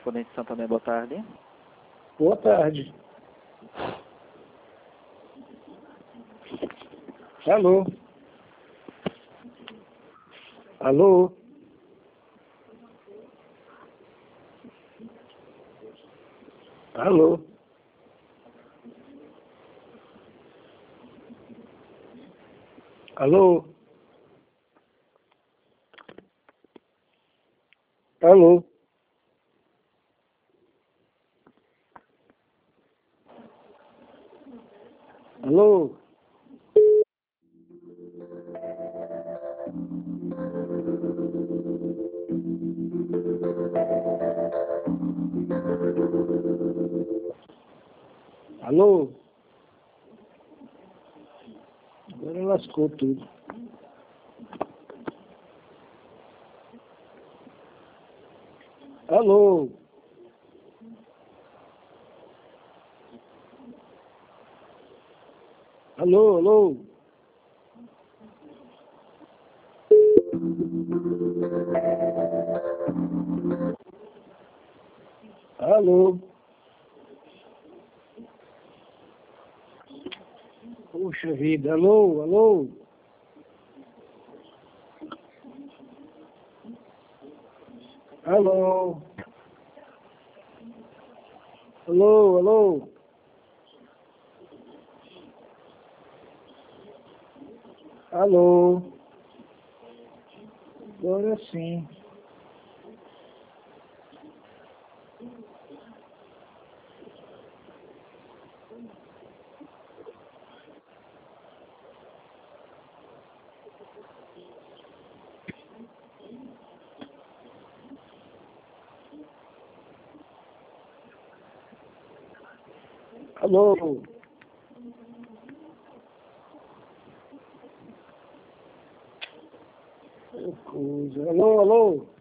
correspondente Santander, boa tarde. Boa tarde. Alô? Alô? Alô? Alô? Alô? Alô? Alô? Agora lascou tudo. Alô? Alô, alô? Alô? Puxa vida, alô, alô? Alô? Alô, alô? Alô? Agora sim. Alô? Que coisa. Alô, alô?